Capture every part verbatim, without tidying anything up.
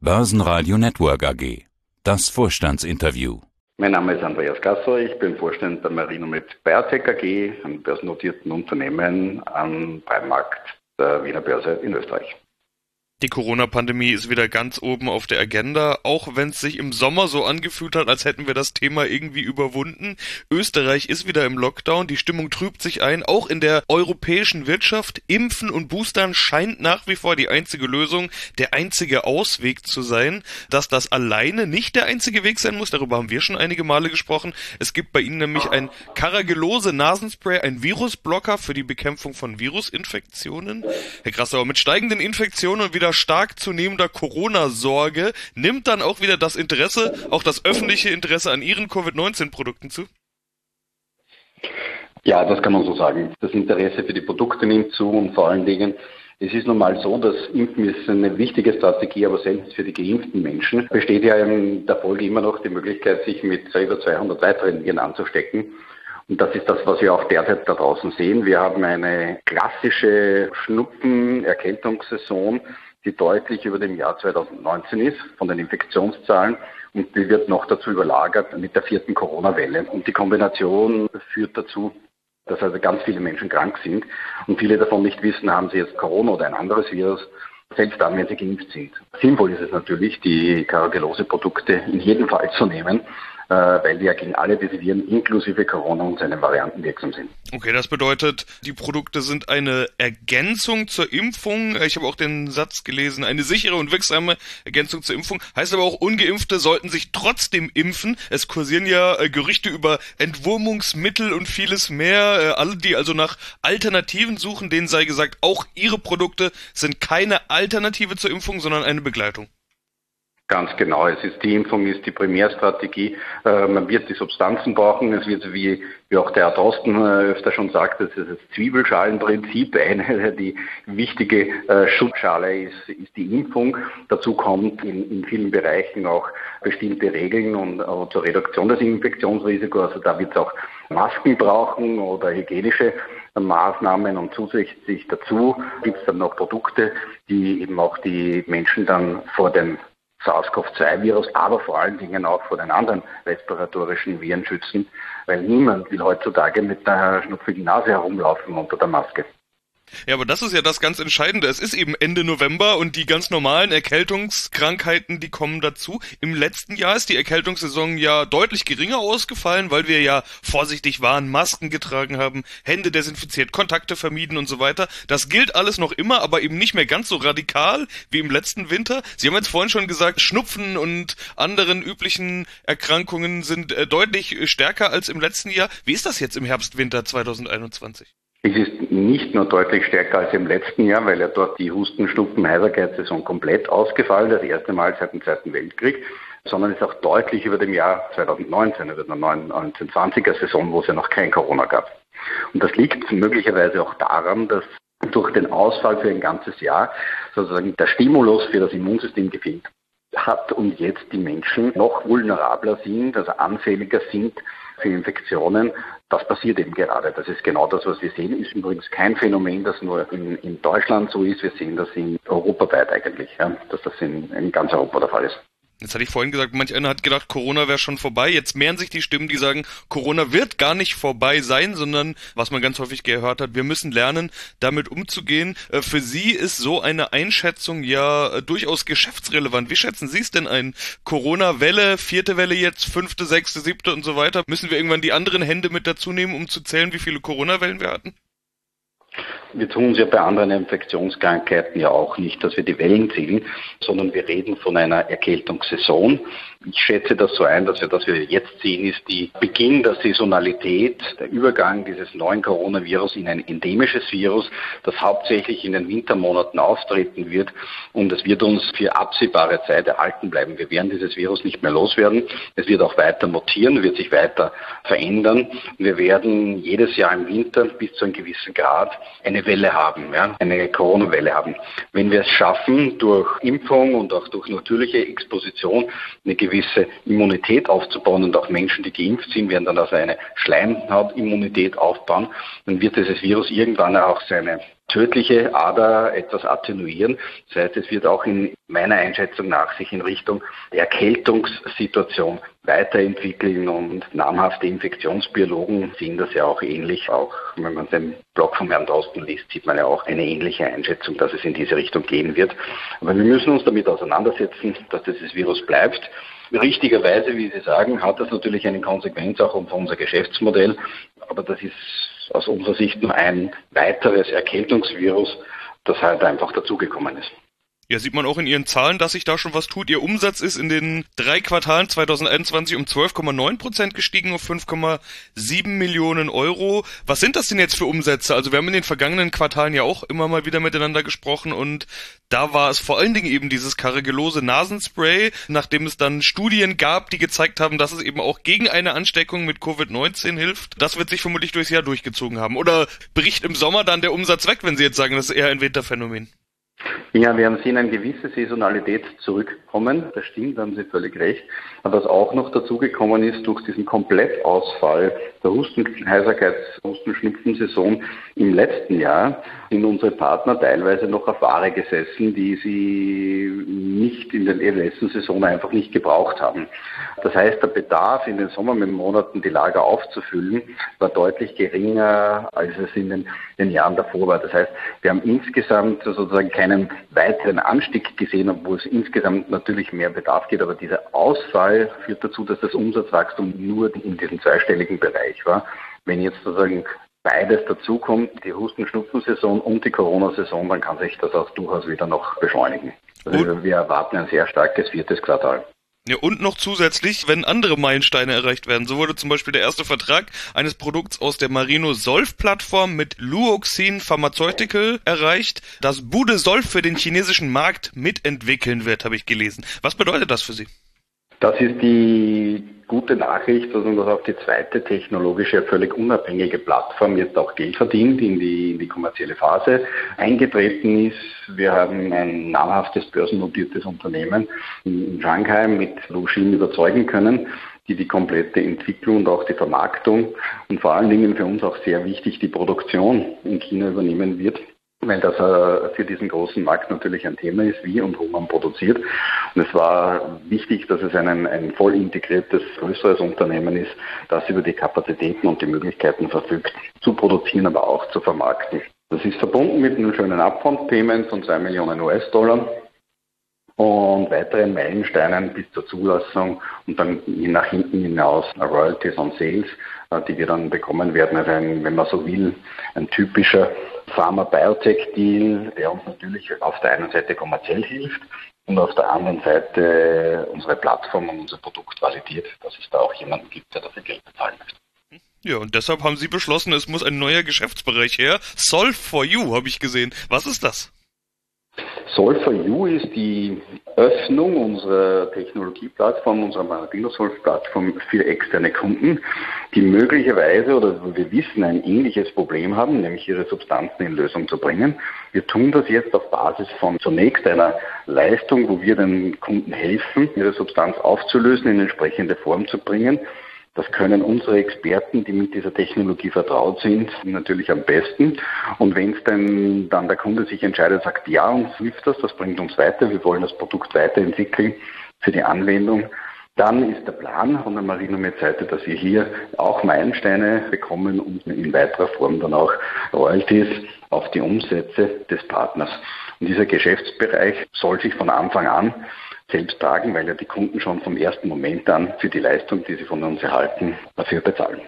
Börsenradio Network A G. Das Vorstandsinterview. Mein Name ist Andreas Gasser, ich bin Vorstand der Marinomed Biotech A G, einem börsennotierten Unternehmen am Primarkt der Wiener Börse in Österreich. Die Corona-Pandemie ist wieder ganz oben auf der Agenda, auch wenn es sich im Sommer so angefühlt hat, als hätten wir das Thema irgendwie überwunden. Österreich ist wieder im Lockdown, die Stimmung trübt sich ein, auch in der europäischen Wirtschaft. Impfen und Boostern scheint nach wie vor die einzige Lösung, der einzige Ausweg zu sein. Dass das alleine nicht der einzige Weg sein muss, darüber haben wir schon einige Male gesprochen. Es gibt bei Ihnen nämlich ein Carragelose-Nasenspray, ein Virusblocker für die Bekämpfung von Virusinfektionen. Herr Grassauer, mit steigenden Infektionen und wieder stark zunehmender Corona-Sorge nimmt dann auch wieder das Interesse, auch das öffentliche Interesse an Ihren Covid neunzehn Produkten zu? Ja, das kann man so sagen. Das Interesse für die Produkte nimmt zu und vor allen Dingen, es ist nun mal so, dass Impfen ist eine wichtige Strategie, aber selbst für die geimpften Menschen besteht ja in der Folge immer noch die Möglichkeit, sich mit über zweihundert weiteren Viren anzustecken. Und das ist das, was wir auch derzeit da draußen sehen. Wir haben eine klassische Schnupfen-Erkältungssaison, die deutlich über dem Jahr zweitausendneunzehn ist, von den Infektionszahlen. Und die wird noch dazu überlagert mit der vierten Corona-Welle. Und die Kombination führt dazu, dass also ganz viele Menschen krank sind. Und viele davon nicht wissen, haben sie jetzt Corona oder ein anderes Virus, selbst dann, wenn sie geimpft sind. Sinnvoll ist es natürlich, die Carragelose-Produkte in jedem Fall zu nehmen, weil die ja gegen alle diese Viren inklusive Corona und seinen Varianten wirksam sind. Okay, das bedeutet, die Produkte sind eine Ergänzung zur Impfung. Ich habe auch den Satz gelesen, eine sichere und wirksame Ergänzung zur Impfung. Heißt aber auch, Ungeimpfte sollten sich trotzdem impfen. Es kursieren ja äh, Gerüchte über Entwurmungsmittel und vieles mehr. Äh, alle, die also nach Alternativen suchen, denen sei gesagt, auch ihre Produkte sind keine Alternative zur Impfung, sondern eine Begleitung. Ganz genau. Es ist die Impfung ist die Primärstrategie. Äh, man wird die Substanzen brauchen. Es wird, wie, wie auch der Herr Drosten äh, öfter schon sagt, das ist das Zwiebelschalenprinzip. Eine, die wichtige äh, Schutzschale ist, ist die Impfung. Dazu kommt in, in vielen Bereichen auch bestimmte Regeln und äh, zur Reduktion des Infektionsrisikos. Also da wird es auch Masken brauchen oder hygienische Maßnahmen und zusätzlich dazu gibt es dann noch Produkte, die eben auch die Menschen dann vor dem SARS-CoV zwei Virus, aber vor allen Dingen auch vor den anderen respiratorischen Viren schützen, weil niemand will heutzutage mit einer schnupfigen Nase herumlaufen unter der Maske. Ja, aber das ist ja das ganz Entscheidende. Es ist eben Ende November und die ganz normalen Erkältungskrankheiten, die kommen dazu. Im letzten Jahr ist die Erkältungssaison ja deutlich geringer ausgefallen, weil wir ja vorsichtig waren, Masken getragen haben, Hände desinfiziert, Kontakte vermieden und so weiter. Das gilt alles noch immer, aber eben nicht mehr ganz so radikal wie im letzten Winter. Sie haben jetzt vorhin schon gesagt, Schnupfen und anderen üblichen Erkrankungen sind äh, deutlich stärker als im letzten Jahr. Wie ist das jetzt im Herbst-Winter zweitausendeinundzwanzig? Es ist nicht nur deutlich stärker als im letzten Jahr, weil ja dort die Husten-, Schnupfen-, Heiserkeitssaison komplett ausgefallen, das erste Mal seit dem Zweiten Weltkrieg, sondern es ist auch deutlich über dem Jahr zweitausendneunzehn, über der neunzehnhundertzwanziger Saison, wo es ja noch kein Corona gab. Und das liegt möglicherweise auch daran, dass durch den Ausfall für ein ganzes Jahr sozusagen der Stimulus für das Immunsystem gefehlt hat und jetzt die Menschen noch vulnerabler sind, also anfälliger sind für Infektionen. Das passiert eben gerade. Das ist genau das, was wir sehen. Ist übrigens kein Phänomen, das nur in, in Deutschland so ist. Wir sehen das in europaweit eigentlich, ja, dass das in, in ganz Europa der Fall ist. Jetzt hatte ich vorhin gesagt, manch einer hat gedacht, Corona wäre schon vorbei. Jetzt mehren sich die Stimmen, die sagen, Corona wird gar nicht vorbei sein, sondern, was man ganz häufig gehört hat, wir müssen lernen, damit umzugehen. Für Sie ist so eine Einschätzung ja durchaus geschäftsrelevant. Wie schätzen Sie es denn ein? Corona-Welle, vierte Welle jetzt, fünfte, sechste, siebte und so weiter. Müssen wir irgendwann die anderen Hände mit dazu nehmen, um zu zählen, wie viele Corona-Wellen wir hatten? Wir tun es ja bei anderen Infektionskrankheiten ja auch nicht, dass wir die Wellen zählen, sondern wir reden von einer Erkältungssaison. Ich schätze das so ein, dass wir, das wir jetzt sehen, ist die Beginn der Saisonalität, der Übergang dieses neuen Coronavirus in ein endemisches Virus, das hauptsächlich in den Wintermonaten auftreten wird, und es wird uns für absehbare Zeit erhalten bleiben. Wir werden dieses Virus nicht mehr loswerden. Es wird auch weiter mutieren, wird sich weiter verändern. Wir werden jedes Jahr im Winter bis zu einem gewissen Grad eine Welle haben, ja, eine Corona-Welle haben. Wenn wir es schaffen, durch Impfung und auch durch natürliche Exposition eine gewisse Immunität aufzubauen, und auch Menschen, die geimpft sind, werden dann also eine Schleimhautimmunität aufbauen, dann wird dieses Virus irgendwann auch seine tödliche Ader etwas attenuieren. Das heißt, es wird auch in meiner Einschätzung nach sich in Richtung der Erkältungssituation weiterentwickeln und namhafte Infektionsbiologen sehen das ja auch ähnlich. Auch wenn man den Blog von Herrn Drosten liest, sieht man ja auch eine ähnliche Einschätzung, dass es in diese Richtung gehen wird. Aber wir müssen uns damit auseinandersetzen, dass dieses Virus bleibt. Richtigerweise, wie Sie sagen, hat das natürlich eine Konsequenz auch für unser Geschäftsmodell. Aber das ist aus unserer Sicht nur ein weiteres Erkältungsvirus, das halt einfach dazugekommen ist. Ja, sieht man auch in Ihren Zahlen, dass sich da schon was tut. Ihr Umsatz ist in den drei Quartalen zwanzig einundzwanzig um zwölf Komma neun Prozent gestiegen auf fünf Komma sieben Millionen Euro. Was sind das denn jetzt für Umsätze? Also wir haben in den vergangenen Quartalen ja auch immer mal wieder miteinander gesprochen und da war es vor allen Dingen eben dieses karrigelose Nasenspray, nachdem es dann Studien gab, die gezeigt haben, dass es eben auch gegen eine Ansteckung mit Covid neunzehn hilft. Das wird sich vermutlich durchs Jahr durchgezogen haben. Oder bricht im Sommer dann der Umsatz weg, wenn Sie jetzt sagen, das ist eher ein Winterphänomen? Ja, wir haben sehen eine gewisse Saisonalität zurückkommen. Das stimmt, da haben Sie völlig recht. Aber was auch noch dazugekommen ist, durch diesen Komplettausfall der Husten-, Heiserkeits-, Hustenschnupfensaison im letzten Jahr sind unsere Partner teilweise noch auf Ware gesessen, die sie nicht in der letzten Saison einfach nicht gebraucht haben. Das heißt, der Bedarf in den Sommermonaten, die Lager aufzufüllen, war deutlich geringer, als es in den, den Jahren davor war. Das heißt, wir haben insgesamt sozusagen keinen weiteren Anstieg gesehen, obwohl es insgesamt natürlich mehr Bedarf geht. Aber dieser Ausfall führt dazu, dass das Umsatzwachstum nur in diesem zweistelligen Bereich war. Wenn jetzt sozusagen beides dazukommt, die Husten-Schnupfen-Saison und die Corona-Saison, dann kann sich das auch durchaus wieder noch beschleunigen. Also wir erwarten ein sehr starkes viertes Quartal. Ja, und noch zusätzlich, wenn andere Meilensteine erreicht werden. So wurde zum Beispiel der erste Vertrag eines Produkts aus der Marino-Solf-Plattform mit Luoxin Pharmaceutical erreicht, das Budesolv für den chinesischen Markt mitentwickeln wird, habe ich gelesen. Was bedeutet das für Sie? Das ist die gute Nachricht, dass auch die zweite technologische, völlig unabhängige Plattform jetzt auch Geld verdient, in die, in die kommerzielle Phase eingetreten ist. Wir haben ein namhaftes börsennotiertes Unternehmen in Shanghai mit Luoxin überzeugen können, die die komplette Entwicklung und auch die Vermarktung und vor allen Dingen für uns auch sehr wichtig die Produktion in China übernehmen wird. Weil das äh, für diesen großen Markt natürlich ein Thema ist, wie und wo man produziert. Und es war wichtig, dass es ein, ein voll integriertes, größeres Unternehmen ist, das über die Kapazitäten und die Möglichkeiten verfügt, zu produzieren, aber auch zu vermarkten. Das ist verbunden mit einem schönen Upfront-Payment von zwei Millionen U S-Dollar und weiteren Meilensteinen bis zur Zulassung und dann nach hinten hinaus Royalties on Sales, äh, die wir dann bekommen werden. Also ein, wenn man so will, ein typischer Pharma-Biotech-Deal, der uns natürlich auf der einen Seite kommerziell hilft und auf der anderen Seite unsere Plattform und unser Produkt validiert, dass es da auch jemanden gibt, der dafür Geld bezahlen möchte. Ja, und deshalb haben Sie beschlossen, es muss ein neuer Geschäftsbereich her. Solve for You, habe ich gesehen. Was ist das? Solve for You ist die Öffnung unserer Technologieplattform, unserer Marino-Solv-Plattform für externe Kunden, die möglicherweise oder wir wissen ein ähnliches Problem haben, nämlich ihre Substanzen in Lösung zu bringen. Wir tun das jetzt auf Basis von zunächst einer Leistung, wo wir den Kunden helfen, ihre Substanz aufzulösen, in entsprechende Form zu bringen. Das können unsere Experten, die mit dieser Technologie vertraut sind, natürlich am besten. Und wenn es denn dann der Kunde sich entscheidet, sagt, ja, uns hilft das, das bringt uns weiter, wir wollen das Produkt weiterentwickeln für die Anwendung, dann ist der Plan von der Marinomed-Seite, dass wir hier auch Meilensteine bekommen und in weiterer Form dann auch Royalties auf die Umsätze des Partners. Und dieser Geschäftsbereich soll sich von Anfang an selbst tragen, weil ja die Kunden schon vom ersten Moment an für die Leistung, die sie von uns erhalten, dafür bezahlen.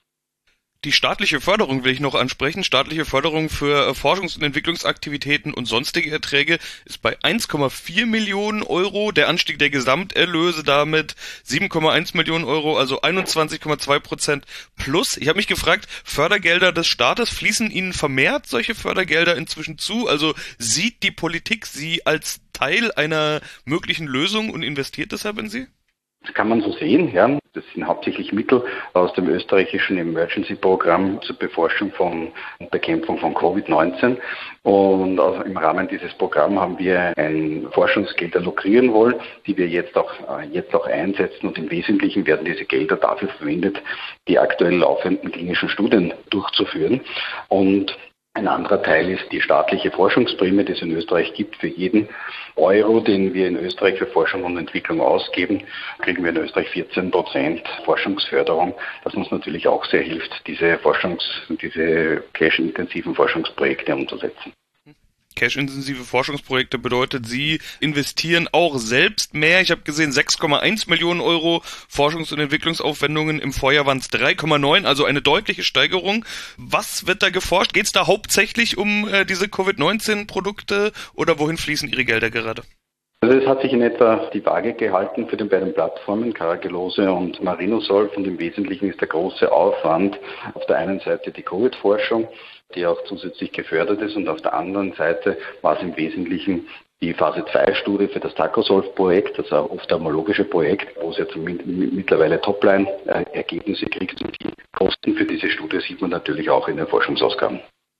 Die staatliche Förderung will ich noch ansprechen. Staatliche Förderung für Forschungs- und Entwicklungsaktivitäten und sonstige Erträge ist bei eins Komma vier Millionen Euro. Der Anstieg der Gesamterlöse damit sieben Komma eins Millionen Euro, also einundzwanzig Komma zwei Prozent plus. Ich habe mich gefragt, Fördergelder des Staates, fließen Ihnen vermehrt solche Fördergelder inzwischen zu? Also sieht die Politik Sie als Teil einer möglichen Lösung und investiert deshalb in Sie? Das kann man so sehen, ja. Das sind hauptsächlich Mittel aus dem österreichischen Emergency-Programm zur Beforschung von und Bekämpfung von Covid neunzehn. Und im Rahmen dieses Programms haben wir ein Forschungsgelder lukrieren wollen, die wir jetzt auch, jetzt auch einsetzen. Und im Wesentlichen werden diese Gelder dafür verwendet, die aktuell laufenden klinischen Studien durchzuführen. Und Ein anderer Teil ist die staatliche Forschungsprämie, die es in Österreich gibt. Für jeden Euro, den wir in Österreich für Forschung und Entwicklung ausgeben, kriegen wir in Österreich vierzehn Prozent Forschungsförderung, das uns natürlich auch sehr hilft, diese Forschungs-, diese cash-intensiven Forschungsprojekte umzusetzen. Cash-intensive Forschungsprojekte bedeutet, Sie investieren auch selbst mehr. Ich habe gesehen, sechs Komma eins Millionen Euro Forschungs- und Entwicklungsaufwendungen. Im Vorjahr waren es drei Komma neun, also eine deutliche Steigerung. Was wird da geforscht? Geht es da hauptsächlich um äh, diese Covid neunzehn Produkte oder wohin fließen Ihre Gelder gerade? Also es hat sich in etwa die Waage gehalten für den beiden Plattformen, Carragelose und Marinosolv, und im Wesentlichen ist der große Aufwand auf der einen Seite die Covid-Forschung, die auch zusätzlich gefördert ist, und auf der anderen Seite war es im Wesentlichen die Phase zwei Studie für das Tacrosolv-Projekt, das ophthalmologische Projekt, wo es jetzt mittlerweile Topline-Ergebnisse kriegt, und die Kosten für diese Studie sieht man natürlich auch in den Forschungsausgaben.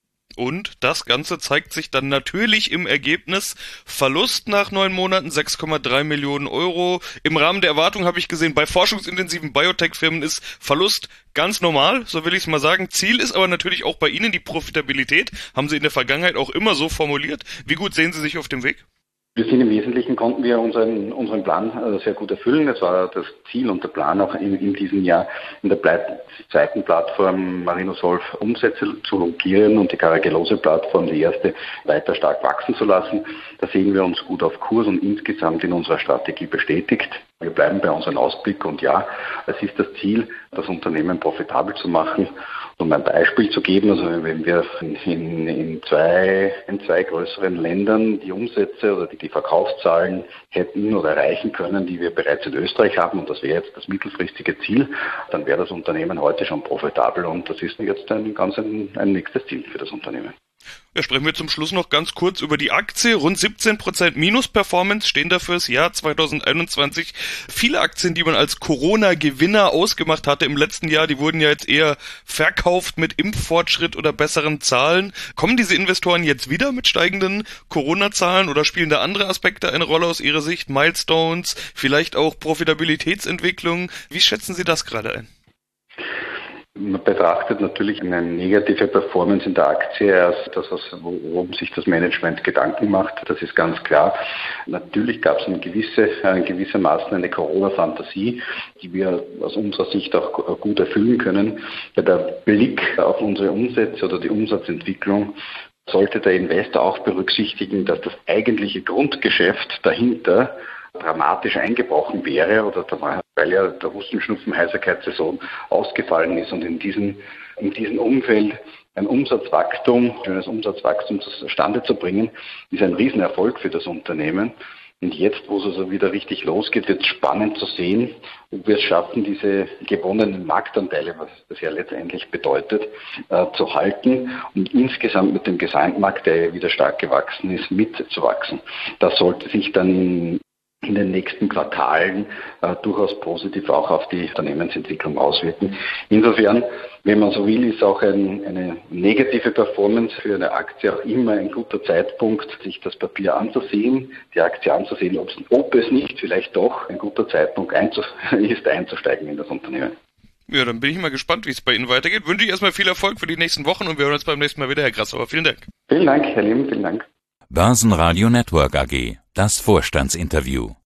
Und das Ganze zeigt sich dann natürlich im Ergebnis. Verlust nach neun Monaten, sechs Komma drei Millionen Euro. Im Rahmen der Erwartung habe ich gesehen, bei forschungsintensiven Biotech-Firmen ist Verlust ganz normal, so will ich es mal sagen. Ziel ist aber natürlich auch bei Ihnen die Profitabilität. Haben Sie in der Vergangenheit auch immer so formuliert. Wie gut sehen Sie sich auf dem Weg? Wir sind im Wesentlichen, konnten wir unseren, unseren Plan sehr gut erfüllen. Das war das Ziel und der Plan auch in, in diesem Jahr, in der zweiten Plattform Marinosolv Umsätze zu logieren und die Carragelose-Plattform, die erste, weiter stark wachsen zu lassen. Da sehen wir uns gut auf Kurs und insgesamt in unserer Strategie bestätigt. Wir bleiben bei unserem Ausblick, und ja, es ist das Ziel, das Unternehmen profitabel zu machen. Um ein Beispiel zu geben, also wenn wir in, in, zwei, in zwei größeren Ländern die Umsätze oder die, die Verkaufszahlen hätten oder erreichen können, die wir bereits in Österreich haben, und das wäre jetzt das mittelfristige Ziel, dann wäre das Unternehmen heute schon profitabel, und das ist jetzt ein ganz ein, ein nächstes Ziel für das Unternehmen. Ja, sprechen wir zum Schluss noch ganz kurz über die Aktie. Rund siebzehn Prozent Minus-Performance stehen dafür das Jahr zwanzig einundzwanzig. Viele Aktien, die man als Corona-Gewinner ausgemacht hatte im letzten Jahr, die wurden ja jetzt eher verkauft mit Impffortschritt oder besseren Zahlen. Kommen diese Investoren jetzt wieder mit steigenden Corona-Zahlen oder spielen da andere Aspekte eine Rolle aus Ihrer Sicht? Milestones, vielleicht auch Profitabilitätsentwicklung. Wie schätzen Sie das gerade ein? Man betrachtet natürlich eine negative Performance in der Aktie als das, worum sich das Management Gedanken macht. Das ist ganz klar. Natürlich gab es eine gewisse, in gewissermaßen eine Corona-Fantasie, die wir aus unserer Sicht auch gut erfüllen können. Bei der Blick auf unsere Umsätze oder die Umsatzentwicklung sollte der Investor auch berücksichtigen, dass das eigentliche Grundgeschäft dahinter dramatisch eingebrochen wäre, oder weil ja der Hustenschnupfen-Heiserkeitssaison ausgefallen ist, und in diesem, in diesem Umfeld ein Umsatzwachstum, schönes Umsatzwachstum zustande zu bringen, ist ein Riesenerfolg für das Unternehmen. Und jetzt, wo es also wieder richtig losgeht, wird es spannend zu sehen, ob wir es schaffen, diese gewonnenen Marktanteile, was das ja letztendlich bedeutet, äh, zu halten und insgesamt mit dem Gesamtmarkt, der ja wieder stark gewachsen ist, mitzuwachsen. Das sollte sich dann in in den nächsten Quartalen äh, durchaus positiv auch auf die Unternehmensentwicklung auswirken. Insofern, wenn man so will, ist auch ein, eine negative Performance für eine Aktie auch immer ein guter Zeitpunkt, sich das Papier anzusehen, die Aktie anzusehen, ob es, ob es nicht vielleicht doch ein guter Zeitpunkt einzu- ist, einzusteigen in das Unternehmen. Ja, dann bin ich mal gespannt, wie es bei Ihnen weitergeht. Wünsche ich erstmal viel Erfolg für die nächsten Wochen, und wir hören uns beim nächsten Mal wieder, Herr Grassauer. Vielen Dank. Vielen Dank, Herr Lehm, vielen Dank. Börsenradio Network A G, das Vorstandsinterview.